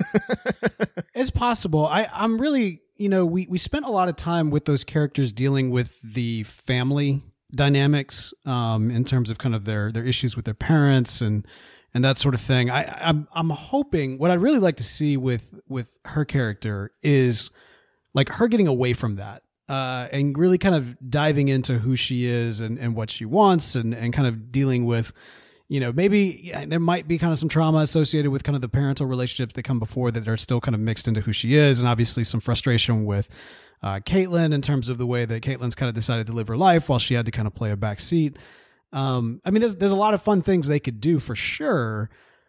It's possible. I, I'm really, you know, we, we spent a lot of time with those characters dealing with the family dynamics um, in terms of kind of their, their issues with their parents and and that sort of thing. I, I'm I'm hoping what I'd really like to see with with her character is like her getting away from that uh, and really kind of diving into who she is and, and what she wants and, and kind of dealing with, you know, maybe yeah, there might be kind of some trauma associated with kind of the parental relationships that come before that are still kind of mixed into who she is. And obviously some frustration with uh, Caitlin in terms of the way that Caitlin's kind of decided to live her life while she had to kind of play a back seat. Um, I mean, there's, there's a lot of fun things they could do for sure.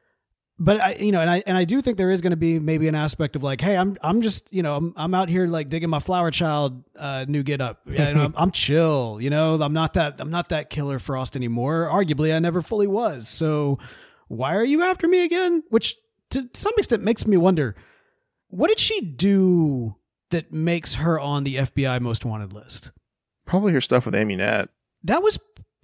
But I, you know, and I, and I do think there is going to be maybe an aspect of like, hey, I'm, I'm just, you know, I'm, I'm out here like digging my Flower Child, uh, new get up. Yeah, you know, I'm, I'm chill, you know, I'm not that, I'm not that Killer Frost anymore. Arguably, I never fully was. So why are you after me again? Which to some extent makes me wonder, what did she do that makes her on the F B I most wanted list? Probably her stuff with Amunet. That was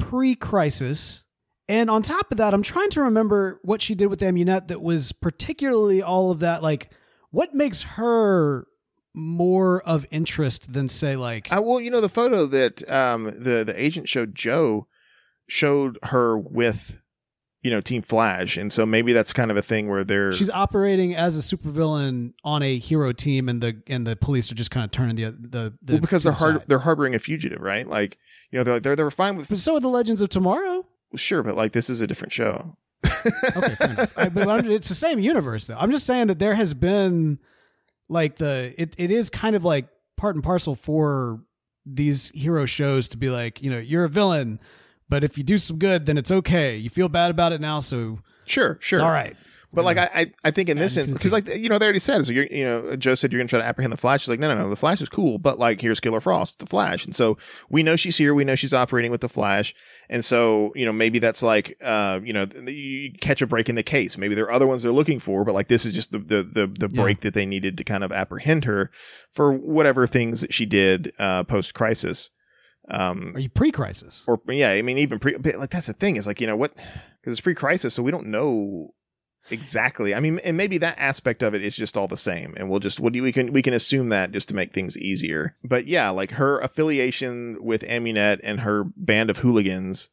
pre-Crisis. And on top of that, I'm trying to remember what she did with Amunet that was particularly all of that. Like, what makes her more of interest than, say, like... Uh, well, you know, the photo that um, the, the agent showed Joe showed her with, you know, Team Flash. And so maybe that's kind of a thing where they're... She's operating as a supervillain on a hero team, and the and the police are just kind of turning the... the, the well, because they're har- they're harboring a fugitive, right? Like, you know, they're, they're, they're fine with... But so are the Legends of Tomorrow. Sure, but like this is a different show. Okay, fair enough. I, but I'm, it's the same universe, though. I'm just saying that there has been like the it it is kind of like part and parcel for these hero shows to be like, you know, you're a villain, but if you do some good, then it's okay. You feel bad about it now, so sure, sure, it's all right. But like I, I think in this instance, because like you know they already said, so you're you know Joe said you're gonna try to apprehend the Flash. She's like, no, no, no, the Flash is cool, but like here's Killer Frost, the Flash, and so we know she's here, we know she's operating with the Flash, and so you know maybe that's like uh you know you catch a break in the case. Maybe there are other ones they're looking for, but like this is just the the the, the break yeah. that they needed to kind of apprehend her for whatever things that she did uh post Crisis. Um, are you pre-Crisis? Or yeah, I mean even pre like that's the thing is like you know what because it's pre-Crisis, so we don't know. Exactly. I mean, and maybe that aspect of it is just all the same, and we'll just what do we can we can assume that just to make things easier. But yeah, like her affiliation with Amunet and her band of hooligans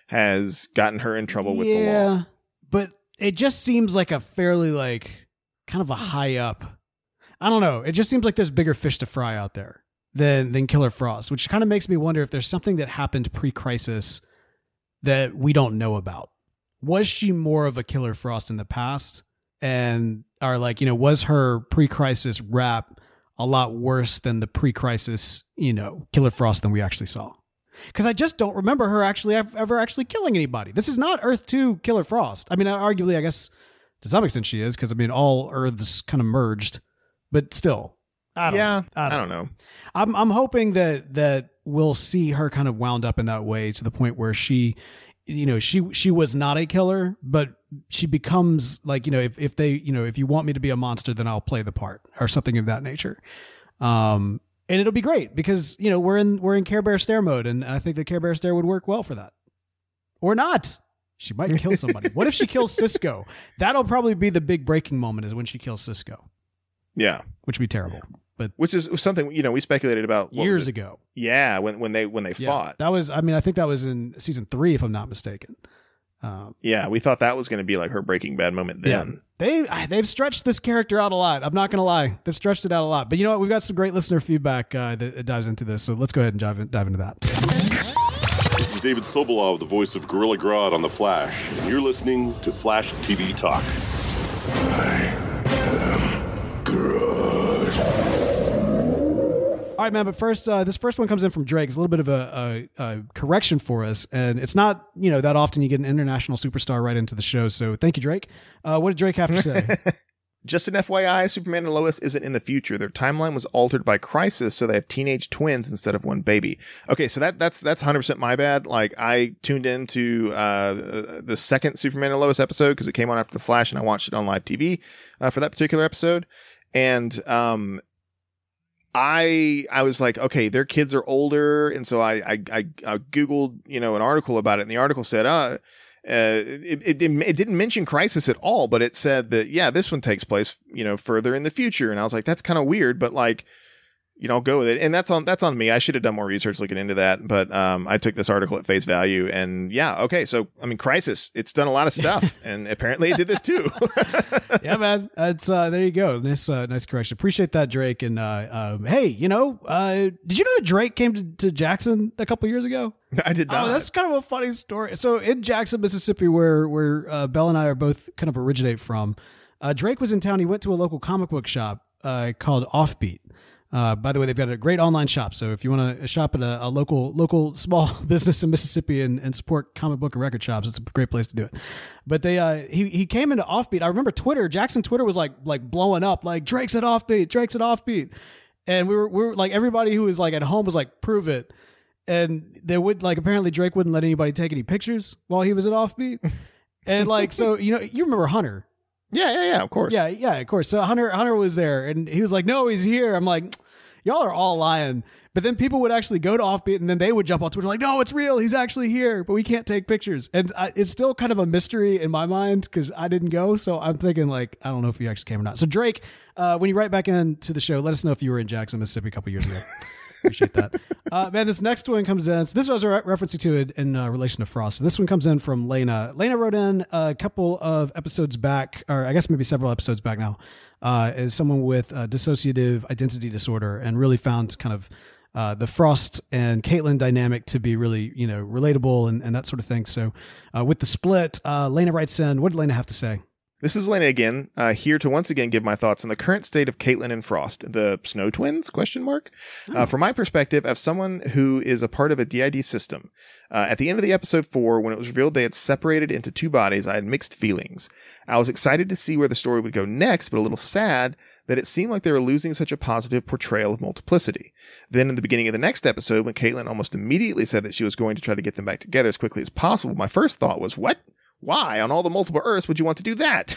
has gotten her in trouble with yeah, the law. Yeah, but it just seems like a fairly like kind of a high up. I don't know. It just seems like there's bigger fish to fry out there than than Killer Frost, which kind of makes me wonder if there's something that happened pre-Crisis that we don't know about. Was she more of a Killer Frost in the past? And are like, you know, was her pre-Crisis rap a lot worse than the pre-Crisis, you know, Killer Frost than we actually saw? Because I just don't remember her actually ever actually killing anybody. This is not Earth two Killer Frost. I mean, arguably, I guess to some extent she is, because I mean, all Earths kind of merged, but still, I don't yeah, know. I don't, I don't know. I'm I'm hoping that that we'll see her kind of wound up in that way to the point where she. You know, she she was not a killer, but she becomes like, you know, if, if they, you know, if you want me to be a monster, then I'll play the part or something of that nature. Um, and it'll be great because, you know, we're in we're in Care Bear Stare mode, and I think the Care Bear Stare would work well for that. Or not. She might kill somebody. What if she kills Cisco? That'll probably be the big breaking moment is when she kills Cisco. Yeah. Which would be terrible. But which is something, you know, we speculated about what years ago. Yeah, when when they when they yeah, fought. That was, I mean, I think that was in season three, if I'm not mistaken. Um, yeah, we thought that was going to be like her Breaking Bad moment then. Yeah. They, they've stretched this character out a lot. I'm not going to lie. They've stretched it out a lot. But you know what? We've got some great listener feedback uh, that, that dives into this. So let's go ahead and dive, in, dive into that. This is David Sobolov, the voice of Gorilla Grodd on The Flash. And you're listening to Flash T V Talk. I am Grodd. All right, man, but first, uh, this first one comes in from Drake. It's a little bit of a, a, a correction for us, and it's not, you know, that often you get an international superstar right into the show, so thank you, Drake. Uh, what did Drake have to say? Just an F Y I, Superman and Lois isn't in the future. Their timeline was altered by Crisis, so they have teenage twins instead of one baby. Okay, so that that's that's one hundred percent my bad. Like, I tuned into uh, the second Superman and Lois episode because it came on after The Flash, and I watched it on live T V uh, for that particular episode. And um, I I was like, okay, their kids are older, and so I I, I, I Googled, you know, an article about it, and the article said, uh, Uh, it, it, it didn't mention Crisis at all, but it said that, yeah, this one takes place, you know, further in the future. And I was like, that's kind of weird, but like, you know, I'll go with it. And that's on, that's on me. I should have done more research looking into that, but, um, I took this article at face value and yeah. Okay. So, I mean, Crisis, it's done a lot of stuff and apparently it did this too. Yeah, man. It's, uh, there you go. Nice, uh, nice correction. Appreciate that, Drake. And, uh, um, hey, you know, uh, did you know that Drake came to, to Jackson a couple years ago? I did not. Oh, that's kind of a funny story. So in Jackson, Mississippi, where, where, uh, Belle and I are both kind of originate from, uh, Drake was in town. He went to a local comic book shop, uh, called Offbeat. Uh, by the way, they've got a great online shop. So if you want to shop at a, a local, local small business in Mississippi and, and support comic book and record shops, it's a great place to do it. But they, uh, he, he came into Offbeat. I remember Twitter, Jackson Twitter was like, like blowing up, like Drake's at Offbeat, Drake's at Offbeat. And we were, we were like, everybody who was like at home was like, prove it. And they would like, apparently Drake wouldn't let anybody take any pictures while he was at Offbeat. And like, so, you know, you remember Hunter. Yeah, yeah, yeah, of course. Yeah, yeah, of course. So Hunter Hunter was there and he was like, no, he's here. I'm like, y'all are all lying. But then people would actually go to Offbeat and then they would jump on Twitter like, no, it's real. He's actually here, but we can't take pictures. And I, it's still kind of a mystery in my mind because I didn't go. So I'm thinking like, I don't know if he actually came or not. So Drake, uh, when you write back into the show, let us know if you were in Jackson, Mississippi a couple years ago. Appreciate that. Uh, man, this next one comes in. So this was a re- referencing to it in uh, relation to Frost. So this one comes in from Lena. Lena wrote in a couple of episodes back, or I guess maybe several episodes back now, uh, as someone with uh, dissociative identity disorder, and really found kind of uh, the Frost and Caitlin dynamic to be really, you know, relatable and, and that sort of thing. So uh, with the split, uh, Lena writes in, what did Lena have to say? This is Lena again, uh, here to once again give my thoughts on the current state of Caitlin and Frost, the Snow Twins, question mark. Oh. Uh, from my perspective, as someone who is a part of a D I D system, uh, at the end of the episode four, when it was revealed they had separated into two bodies, I had mixed feelings. I was excited to see where the story would go next, but a little sad that it seemed like they were losing such a positive portrayal of multiplicity. Then in the beginning of the next episode, when Caitlin almost immediately said that she was going to try to get them back together as quickly as possible, my first thought was, what? Why, on all the multiple Earths, would you want to do that?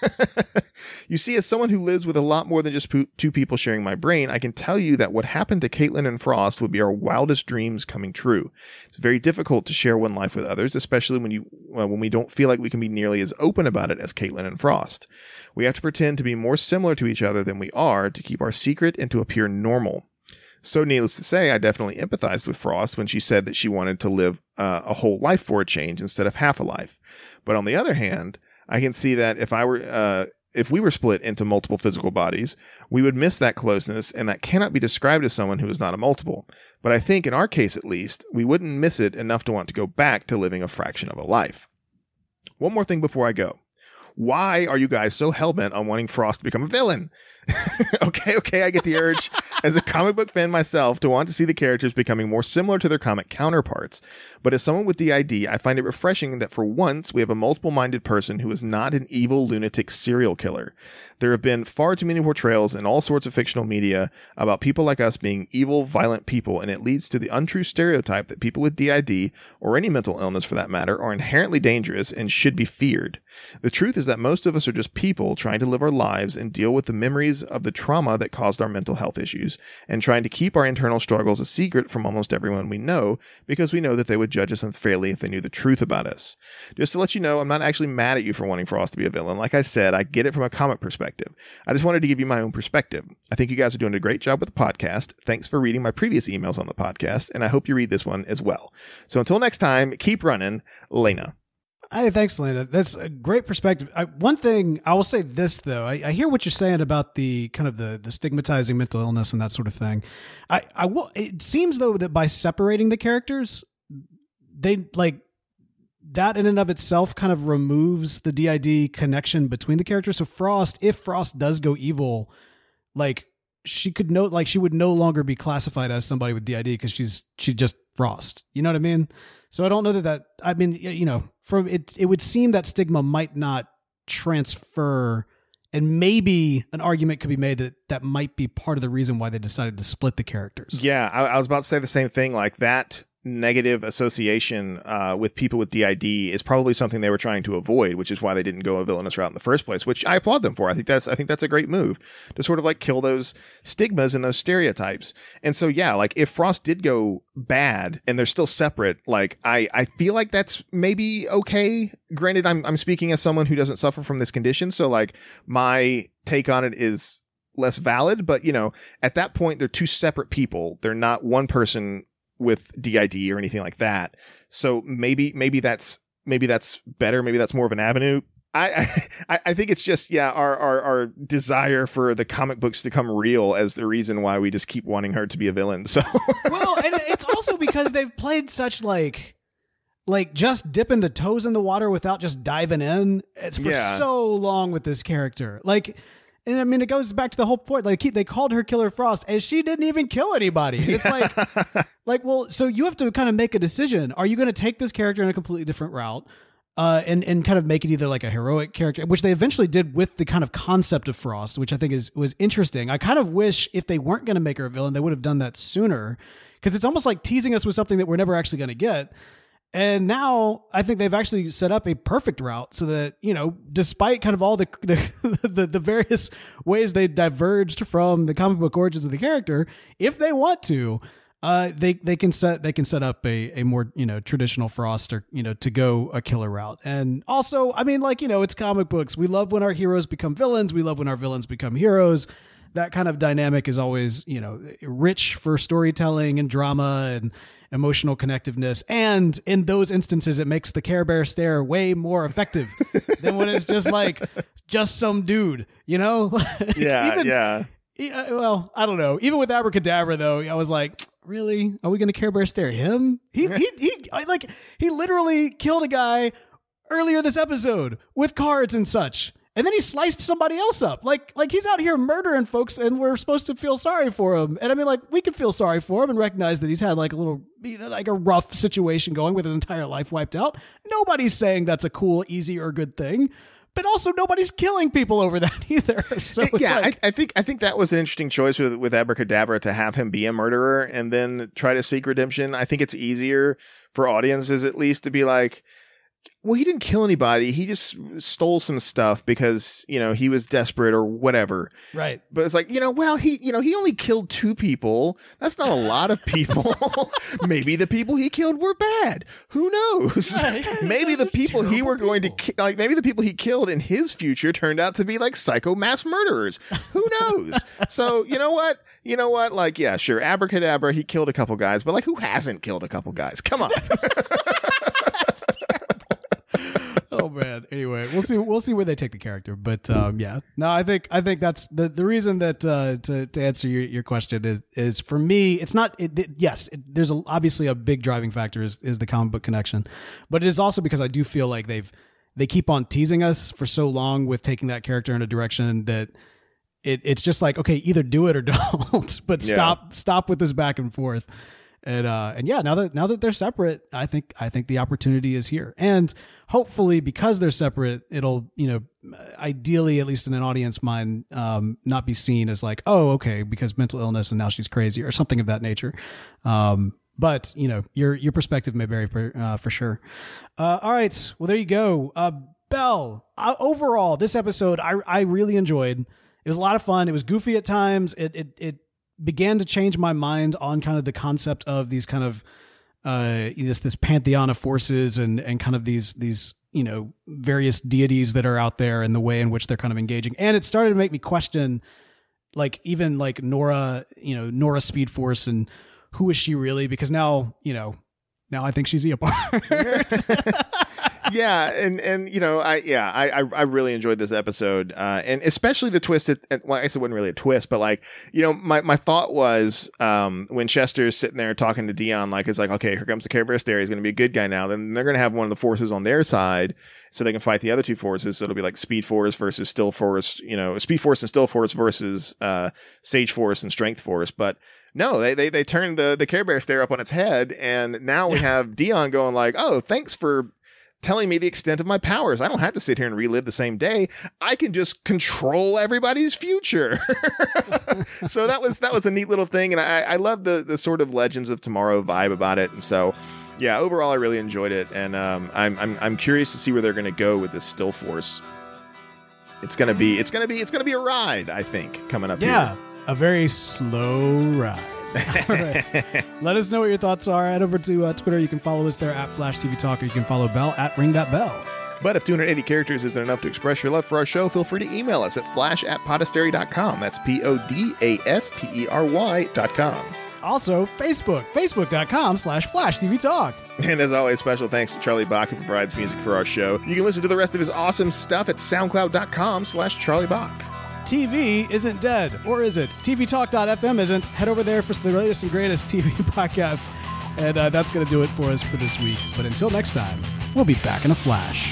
You see, as someone who lives with a lot more than just po- two people sharing my brain, I can tell you that what happened to Caitlin and Frost would be our wildest dreams coming true. It's very difficult to share one life with others, especially when you uh, when we don't feel like we can be nearly as open about it as Caitlin and Frost. We have to pretend to be more similar to each other than we are to keep our secret and to appear normal. So needless to say, I definitely empathized with Frost when she said that she wanted to live uh, a whole life for a change instead of half a life. But on the other hand, I can see that if I were, uh, if we were split into multiple physical bodies, we would miss that closeness, and that cannot be described as someone who is not a multiple. But I think in our case, at least, we wouldn't miss it enough to want to go back to living a fraction of a life. One more thing before I go. Why are you guys so hellbent on wanting Frost to become a villain? okay, okay, I get the urge as a comic book fan myself to want to see the characters becoming more similar to their comic counterparts. But as someone with D I D, I find it refreshing that for once we have a multiple-minded person who is not an evil lunatic serial killer. There have been far too many portrayals in all sorts of fictional media about people like us being evil, violent people, and it leads to the untrue stereotype that people with D I D, or any mental illness for that matter, are inherently dangerous and should be feared. The truth is that most of us are just people trying to live our lives and deal with the memories of the trauma that caused our mental health issues, and trying to keep our internal struggles a secret from almost everyone we know, because we know that they would judge us unfairly if they knew the truth about us. Just to let you know, I'm not actually mad at you for wanting Frost to be a villain. Like I said, I get it from a comic perspective. I just wanted to give you my own perspective. I think you guys are doing a great job with the podcast. Thanks for reading my previous emails on the podcast, and I hope you read this one as well. So until next time, keep running, Lena. Hey, thanks, Lena. That's a great perspective. I, one thing I will say this though, I, I hear what you're saying about the kind of the the stigmatizing mental illness and that sort of thing. I I will. It seems though that by separating the characters, they like that in and of itself kind of removes the D I D connection between the characters. So Frost, if Frost does go evil, like she could no like she would no longer be classified as somebody with D I D because she's she's just Frost. You know what I mean? So I don't know that that, I mean, you know, from it, it would seem that stigma might not transfer And maybe an argument could be made that that might be part of the reason why they decided to split the characters. Yeah, I, I was about to say the same thing. Like that negative association uh, with people with D I D is probably something they were trying to avoid, which is why they didn't go a villainous route in the first place, which I applaud them for. I think that's I think that's a great move to sort of like kill those stigmas and those stereotypes. And so, yeah, like if Frost did go bad and they're still separate, like I, I feel like that's maybe okay. Granted, I'm I'm speaking as someone who doesn't suffer from this condition, so like my take on it is less valid. But you know, at that point, they're two separate people. They're not one person with D I D or anything like that. So maybe, maybe that's, maybe that's better. Maybe that's more of an avenue. I, I, I think it's just, yeah, our, our, our desire for the comic books to come real as the reason why we just keep wanting her to be a villain. So, well, and it's also because they've played such like, like just dipping the toes in the water without just diving in. It's for Yeah. so long with this character. Like, and I mean, it goes back to the whole point. Like, he, they called her Killer Frost, and she didn't even kill anybody. It's like, like, well, so you have to kind of make a decision. Are you going to take this character in a completely different route, uh, and and kind of make it either like a heroic character, which they eventually did with the kind of concept of Frost, which I think is was interesting. I kind of wish if they weren't going to make her a villain, they would have done that sooner, because it's almost like teasing us with something that we're never actually going to get. And now I think they've actually set up a perfect route so that, you know, despite kind of all the the, the the various ways they diverged from the comic book origins of the character, if they want to, uh, they they can set they can set up a a more, you know, traditional Frost, or, you know, to go a killer route. And also, I mean, like, you know, it's comic books. We love when our heroes become villains. We love when our villains become heroes. That kind of dynamic is always, you know, rich for storytelling and drama and emotional connectiveness. And in those instances, it makes the Care Bear stare way more effective than when it's just like, just some dude, you know? Like, yeah, even, yeah. yeah. Well, I don't know. Even with Abracadabra, though, I was like, really? Are we going to Care Bear stare him? He, he, he, I, like, he literally killed a guy earlier this episode with cards and such. And then he sliced somebody else up. Like, like he's out here murdering folks, and we're supposed to feel sorry for him. And I mean, like, we can feel sorry for him and recognize that he's had like a little, you know, like a rough situation going with his entire life wiped out. Nobody's saying that's a cool, easy, or good thing. But also, nobody's killing people over that either. So it's yeah, like, I, I think I think that was an interesting choice with with Abracadabra, to have him be a murderer and then try to seek redemption. I think it's easier for audiences, at least, to be like, well, he didn't kill anybody. He just stole some stuff because, you know, he was desperate or whatever. right. But it's like, you know, well, he, you know, he only killed two people. That's not a lot of people. Maybe the people he killed were bad. Who knows? Yeah, maybe they're the people he terrible were going people. to ki- like, maybe the people he killed in his future turned out to be like psycho mass murderers. Who knows? So, you know what? You know what? Like, yeah, sure. Abracadabra, he killed a couple guys, but like, who hasn't killed a couple guys? Come on. Oh man. Anyway, we'll see. We'll see where they take the character. But um, yeah, no, I think I think that's the the reason that uh, to to answer your, your question is is for me, it's not. It, it, yes, it, there's a, obviously a big driving factor is is the comic book connection, but it is also because I do feel like they've they keep on teasing us for so long with taking that character in a direction that it it's just like, okay, either do it or don't. But Yeah. stop stop with this back and forth. And uh, and yeah, now that now that they're separate, I think I think the opportunity is here, and hopefully because they're separate, it'll, you know, ideally, at least in an audience mind, um, not be seen as like, oh, okay, because mental illness and now she's crazy or something of that nature. Um, but you know, your your perspective may vary for uh, for sure. Uh, all right, well there you go, uh, Belle. Uh, overall, this episode I I really enjoyed. It was a lot of fun. It was goofy at times. It it it. began to change my mind on kind of the concept of these kind of uh this this pantheon of forces and and kind of these these you know various deities that are out there and the way in which they're kind of engaging. And it started to make me question, like, even like Nora, you know, Nora Speed Force, and who is she really? Because now, you know, now I think she's Eobard. yeah, and and you know, I yeah, I I, I really enjoyed this episode, uh, and especially the twist. At, at, well, I guess it wasn't really a twist, but like, you know, my, my thought was um, when Chester's sitting there talking to Dion, like, it's like, okay, here comes the Care Bear stare. He's going to be a good guy now. Then they're going to have one of the forces on their side, so they can fight the other two forces. So it'll be like Speed Force versus Still Force, you know, Speed Force and Still Force versus uh, Sage Force and Strength Force, but. No, they, they they turned the, the Care Bear stare up on its head, and now we have Dion going like, oh, thanks for telling me the extent of my powers. I don't have to sit here and relive the same day. I can just control everybody's future. So that was that was a neat little thing, and I, I love the the sort of Legends of Tomorrow vibe about it. And so, yeah, overall, I really enjoyed it, and um, I'm I'm I'm curious to see where they're going to go with this Still Force. It's gonna be it's gonna be it's gonna be a ride, I think, coming up. Yeah, here. A very slow ride. All right. Let us know what your thoughts are. Head over to uh, Twitter. You can follow us there at Flash T V Talk, or you can follow Bell at Ring That Bell. But if two hundred eighty characters isn't enough to express your love for our show, feel free to email us at flash at podastery dot com. That's P O D A S T E R Y dot com. Also, Facebook, facebook.com slash Flash TV Talk. And as always, special thanks to Charlie Bach, who provides music for our show. You can listen to the rest of his awesome stuff at soundcloud.com slash Charlie Bach. T V isn't dead, or is it? T V Talk dot F M isn't. Head over there for the latest and greatest T V podcast. And uh, that's going to do it for us for this week. But until next time, we'll be back in a flash.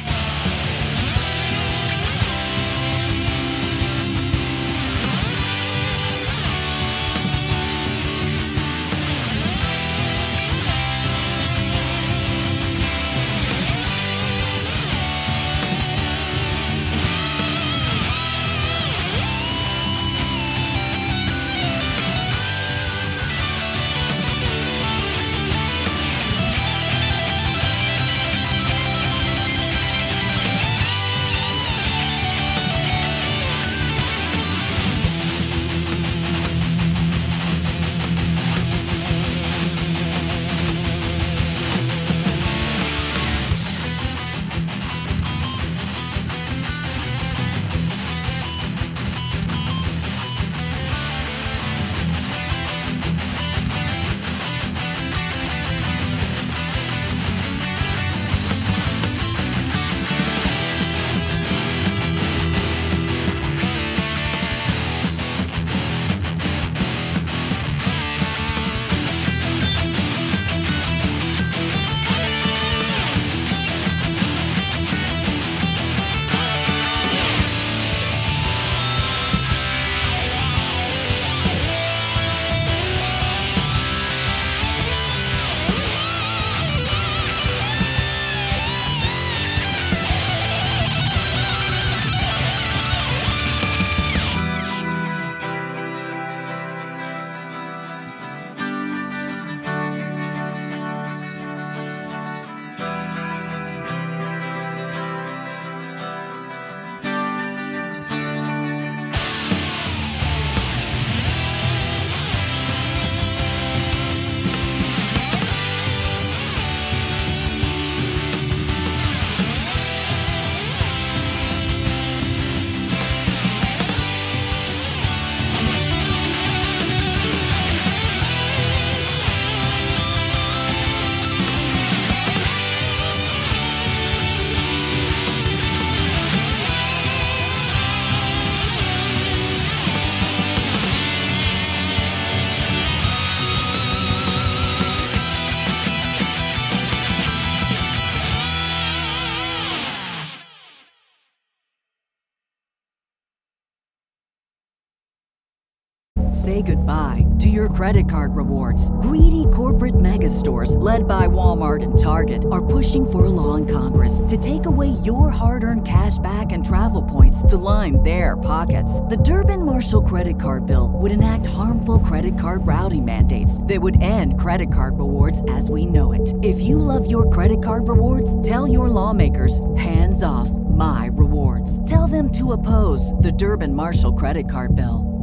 Say goodbye to your credit card rewards. Greedy corporate mega stores, led by Walmart and Target, are pushing for a law in Congress to take away your hard-earned cash back and travel points to line their pockets. The Durbin-Marshall credit card bill would enact harmful credit card routing mandates that would end credit card rewards as we know it. If you love your credit card rewards, tell your lawmakers, hands off my rewards. Tell them to oppose the Durbin-Marshall credit card bill.